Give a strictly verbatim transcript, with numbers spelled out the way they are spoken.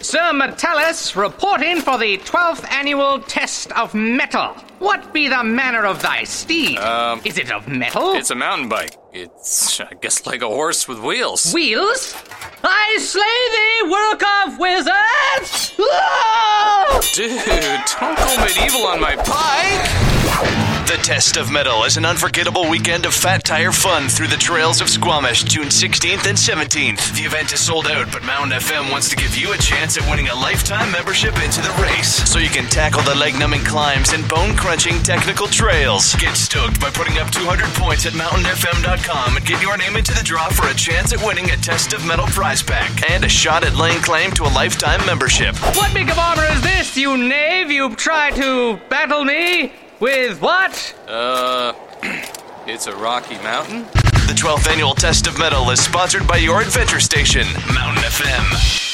Sir Metellus, reporting for the twelfth annual test of metal. What be the manner of thy steed? Um, Is it of metal? It's a mountain bike. It's, I guess, like a horse with wheels. Wheels? I slay thee, work of wizards! Ah! Dude, don't go medieval on my bike! The Test of Metal is an unforgettable weekend of Fat Tire fun through the trails of Squamish, June sixteenth and seventeenth. The event is sold out, but Mountain F M wants to give you a chance at winning a lifetime membership into the race, so you can tackle the leg-numbing climbs and bone-crunching technical trails. Get stoked by putting up two hundred points at mountain f m dot com and get your name into the draw for a chance at winning a Test of Metal prize pack and a shot at laying claim to a lifetime membership. What big of armor is this, you knave? You try to battle me? With what? Uh, it's a rocky mountain. The twelfth annual Test of Metal is sponsored by your adventure station, Mountain F M.